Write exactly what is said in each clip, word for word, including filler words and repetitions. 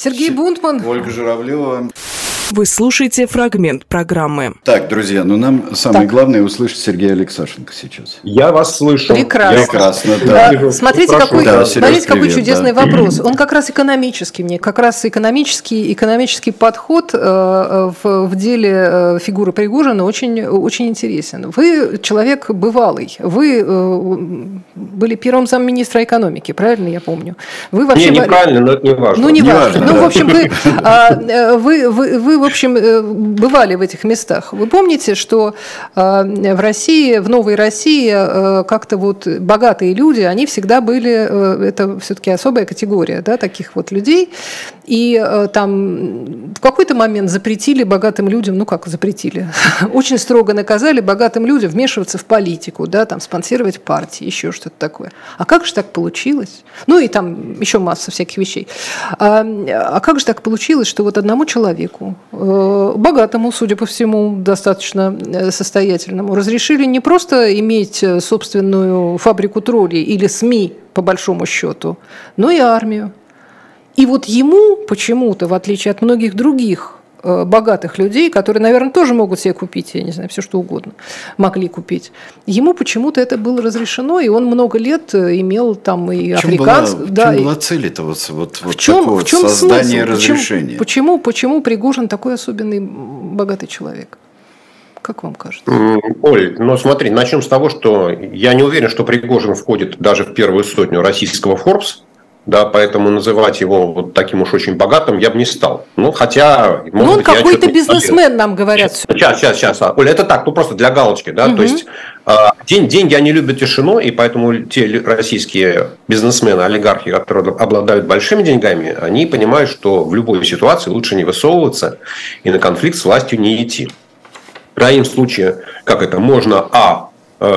Сергей Бунтман. Ольга Журавлева. Вы слушаете фрагмент программы. Так, друзья, ну нам самое так. главное услышать Сергея Алексашенко сейчас. Я вас слышу. Прекрасно. Прекрасно, да. А, смотрите, какой, да, смотрите Сереж, какой привет, чудесный да. вопрос. Он как раз экономический мне, как раз экономический, экономический подход э, в, в деле э, фигуры Пригожина очень, очень интересен. Вы человек бывалый, вы э, были первым замминистра экономики, правильно я помню? Вы вообще не, неправильно, но это не важно. Ну, не, не важно. важно Ну, да. в общем, вы, а, вы, вы, вы, в общем, бывали в этих местах. Вы помните, что а, в России, в Новой России, а, как-то вот богатые люди, они всегда были, а, это все-таки особая категория, да, таких вот людей. И а, там в какой-то момент запретили богатым людям, ну как запретили, очень строго наказали богатым людям вмешиваться в политику, да, там спонсировать партии, еще что-то такое. А как же так получилось? Ну и там еще масса всяких вещей. А, а как же так получилось, что вот одному человеку, э, богатому, судя по всему, достаточно состоятельному, разрешили не просто иметь собственную фабрику троллей или СМИ, по большому счету, но и армию. И вот ему почему-то, в отличие от многих других богатых людей, которые, наверное, тоже могут себе купить, я не знаю, все что угодно, могли купить. Ему почему-то это было разрешено, и он много лет имел там и африканскую... В чем да, была, и... была цель-то вот, вот, в вот чем, такого в чем создания смысл? разрешения? Почему, почему, почему Пригожин такой особенный богатый человек? Как вам кажется? Оль, ну смотри, начнем с того, что я не уверен, что Пригожин входит даже в первую сотню российского Forbes. Да, поэтому называть его вот таким уж очень богатым я бы не стал. Ну, хотя... Может ну, он быть, какой-то бизнесмен, нам говорят. Сейчас, сейчас, сейчас. Оля, это так, ну просто для галочки. Да? Угу. То есть, день, деньги, они любят тишину, и поэтому те российские бизнесмены, олигархи, которые обладают большими деньгами, они понимают, что в любой ситуации лучше не высовываться и на конфликт с властью не идти. В крайнем случае, как это, можно, а,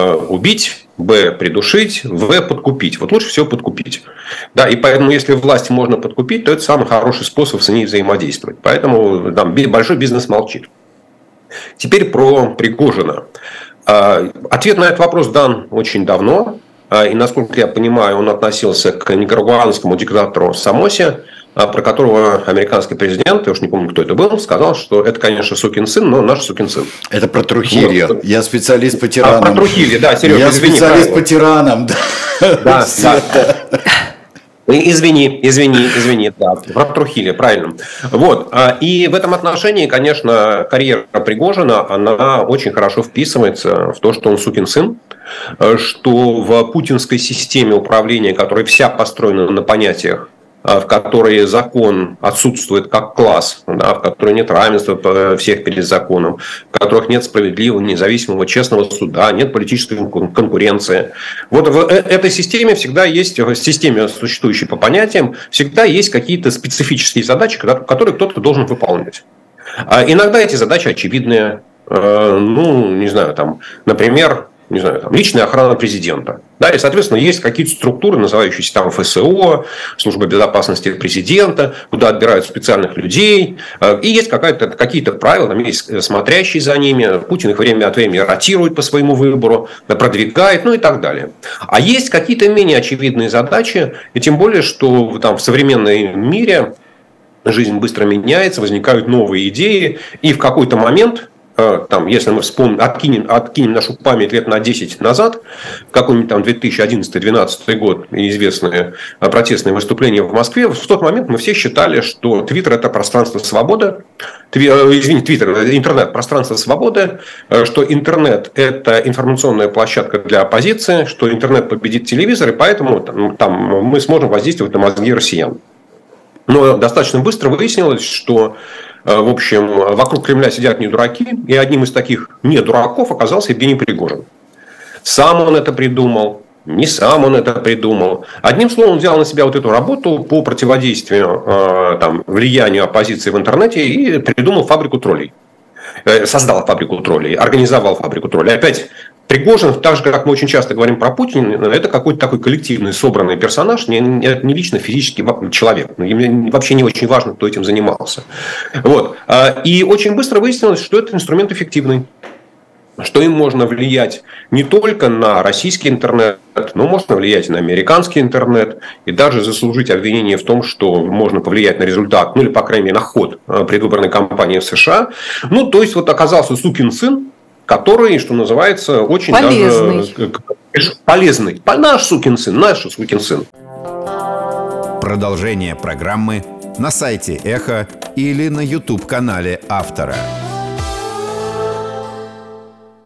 убить, б, придушить, в, подкупить. Вот лучше всего подкупить. Да, и поэтому, если власть можно подкупить, то это самый хороший способ с ней взаимодействовать. Поэтому там большой бизнес молчит. Теперь про Пригожина. Ответ на этот вопрос дан очень давно. И, насколько я понимаю, он относился к никарагуанскому диктатору Самосе, про которого американский президент, я уж не помню, кто это был, сказал, что это, конечно, сукин сын, но наш сукин сын. Это про Трухильо. Вот. Я специалист по тиранам. А, про Трухильо, да, Сережа, Я извини. специалист правильно. по тиранам. Да, да. да. Извини, извини, извини, да, про Трухильо, правильно. Вот, и в этом отношении, конечно, карьера Пригожина, она очень хорошо вписывается в то, что он сукин сын, что в путинской системе управления, которая вся построена на понятиях, в которой закон отсутствует как класс, да, в которой нет равенства всех перед законом, в которых нет справедливого, независимого, честного суда, нет политической конкуренции. Вот в этой системе всегда есть, в системе, существующей по понятиям, всегда есть какие-то специфические задачи, которые кто-то должен выполнять. А иногда эти задачи очевидные. Ну, не знаю, там, например, не знаю, там, личная охрана президента. Да, и, соответственно, есть какие-то структуры, называющиеся там эф эс о, служба безопасности президента, куда отбирают специальных людей. И есть какая-то, какие-то правила, там есть смотрящие за ними. Путин их время от времени ротирует по своему выбору, продвигает, ну и так далее. А есть какие-то менее очевидные задачи, и тем более, что там, в современном мире жизнь быстро меняется, возникают новые идеи, и в какой-то момент... Там, если мы вспомним, откинем, откинем нашу память лет на десять назад, в какой-нибудь там две тысячи одиннадцатый - две тысячи двенадцатый год, известные протестные выступления в Москве, в тот момент мы все считали, что Твиттер – это пространство свободы, Тви, извините, Твиттер – интернет – пространство свободы, что интернет – это информационная площадка для оппозиции, что интернет победит телевизор, и поэтому там, там мы сможем воздействовать на мозги россиян. Но достаточно быстро выяснилось, что в общем, вокруг Кремля сидят не дураки, и одним из таких не дураков оказался Евгений Пригожин. Сам он это придумал, не сам он это придумал. Одним словом, он взял на себя вот эту работу по противодействию там, влиянию оппозиции в интернете и придумал фабрику троллей. Создал фабрику троллей, организовал фабрику троллей. Опять Пригожин, так же, как мы очень часто говорим про Путина, это какой-то такой коллективный, собранный персонаж, не, не лично физический человек. Мне вообще не очень важно, кто этим занимался. Вот. И очень быстро выяснилось, что это инструмент эффективный. что им можно влиять не только на российский интернет, но можно влиять на американский интернет и даже заслужить обвинение в том, что можно повлиять на результат, ну или, по крайней мере, на ход предвыборной кампании в США. Ну, то есть, вот оказался сукин сын, который, что называется, очень полезный. Даже полезный. Наш сукин сын, наш сукин сын. Продолжение программы на сайте Эхо или на YouTube-канале автора.